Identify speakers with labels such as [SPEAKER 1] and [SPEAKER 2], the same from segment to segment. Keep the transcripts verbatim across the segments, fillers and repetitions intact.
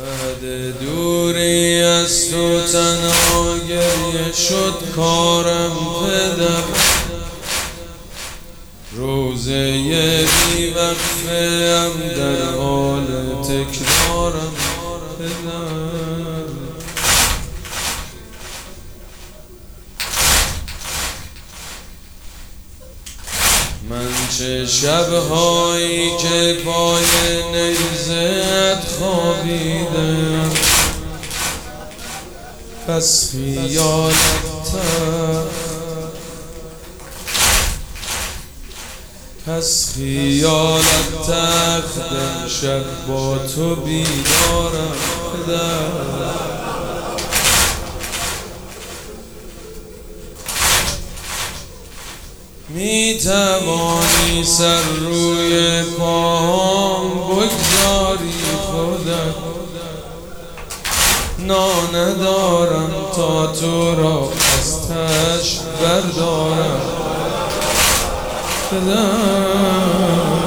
[SPEAKER 1] بعد دوری از تو تنها گریه شد کارم پدر، روزه بی وقفه ام در حال تکرارم پدر. من چه شبهایی که پای نیزت خوابیدم، پس خیالت پس خیالت تخت امشب با تو بیدارم پدر. می توانی سر روی پاهم بگذاری خودت، نان ندارم تا تو را از تشت بردارم پدر.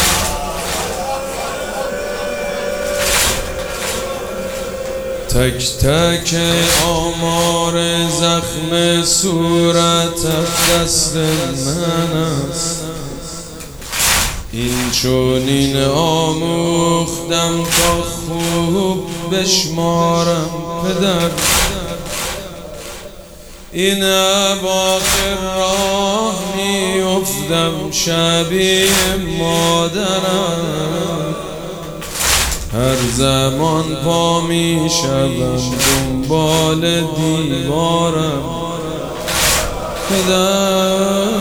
[SPEAKER 1] تک تک آمار زخم صورتت دست من است، این چونین آموختم تا خوب بشمارم پدر. این اواخر راه می افتم شبیه مادرم، هر زمان پا می شدم دنبال دیوارم پدر.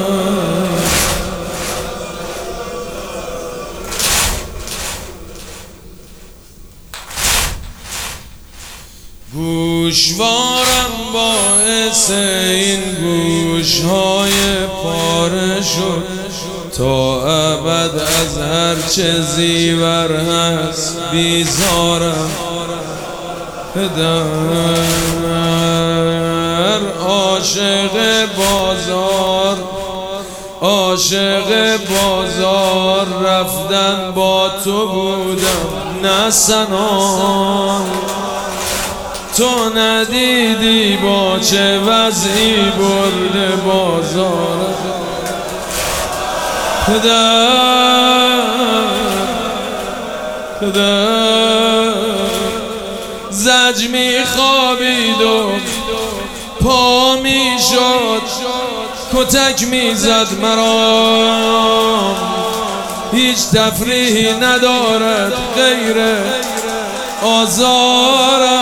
[SPEAKER 1] گوشوارم باعث این گوشهای پاره شد، تا ابد از هر چه زیور هست بیزارم پدر. عاشق بازار عاشق بازار رفتن با تو بودم نه سنان، تو ندیدی با چه وضعی برده بازار پدر. پدر زج می خوابید و پا می شد، کتک می زد مرا، هیچ تفریحی ندارد غیر آزارم